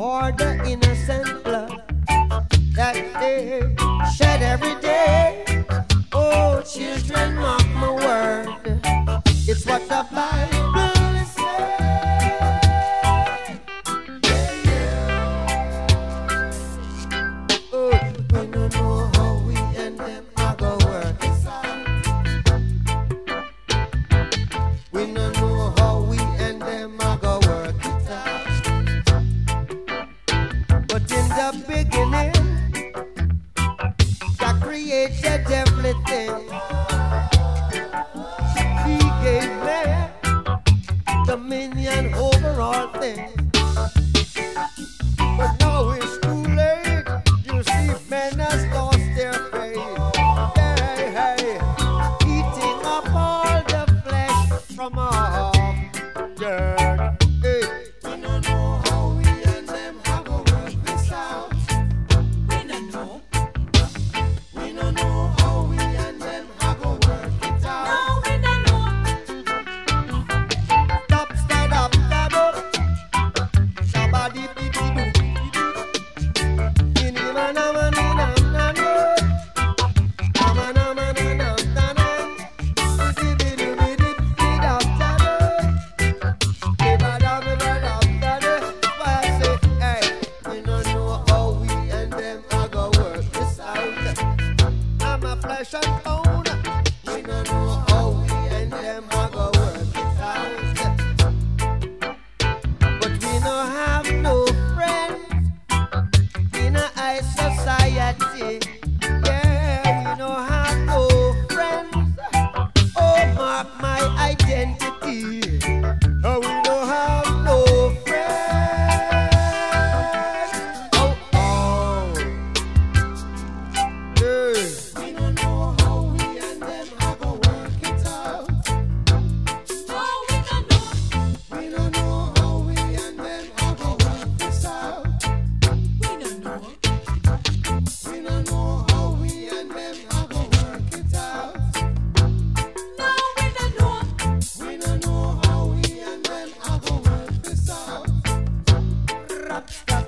for the innocent blood that they shed every day. Oh, children, mark my word, it's what the Bible is saying. Oh, we don't know how we and them are gonna work this out. We don't know how we and them are gonna work it out. But in the beginning, God created everything. He gave man dominion over all things. But now it's too late. You see, men has lost their faith. Hey, hey, eating up all the flesh from off the earth. Hey. We don't know how we and them have to work this out. We don't know. We don't know how we and them have to work it out. No, we don't know. Stop, stand up, stand up. Somebody beat it. Flesh and bone. We don't know how we and them are gonna work it out. But we don't have no friends in a high society. Yeah, we don't have no friends. Oh, mark my identity. Oh, we don't have no friends. Oh, oh. Yeah. We don't know how we and them are gonna work it out. No, we don't know. We don't know how we and them are gonna work this out. We don't know. We don't know how we and them are gonna work it out. No, we don't know. We don't know how we and them are gonna work this out. Rap,